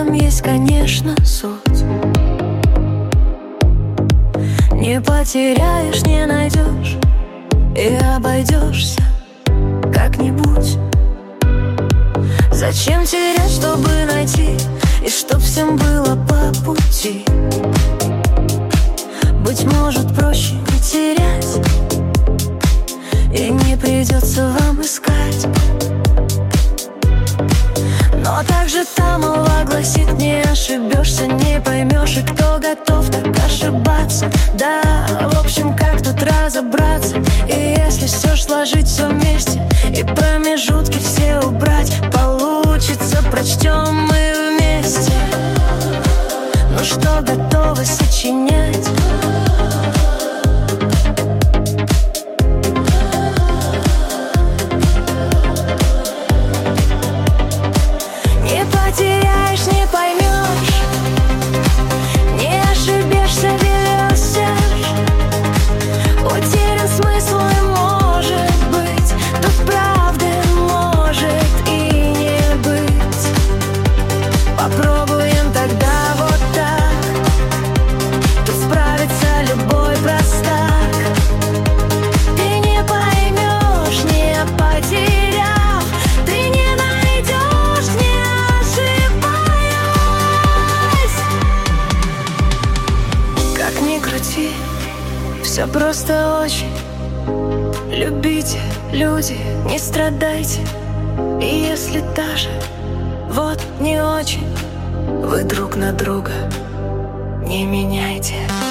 этом есть, конечно, суть. Не потеряешь, не найдешь и обойдешься как-нибудь. Зачем терять, чтобы найти, и чтоб всем было по пути? Быть может, проще не терять, и не придется вам искать. Но также та молва гласит: не ошибешься, не поймешь, и кто готов так ошибаться. Да, в общем, как тут разобраться? И если все ж сложить все вместе и промежутки все убрать, получится, прочтем мы вместе. Ну что, готовы сочинять? Не потеряешь, не поймешь, не ошибешься, велешься. Утерян смысл, и может быть тут правды может и не быть. Попробуем тогда вот так, тут справится любой простак. Ты не поймешь, не потеряв, ты не найдешь, не ошибаясь. Как ни крути, все просто очень. Любите, люди, не страдайте. И если даже вот не очень, вы друг на друга не меняйте.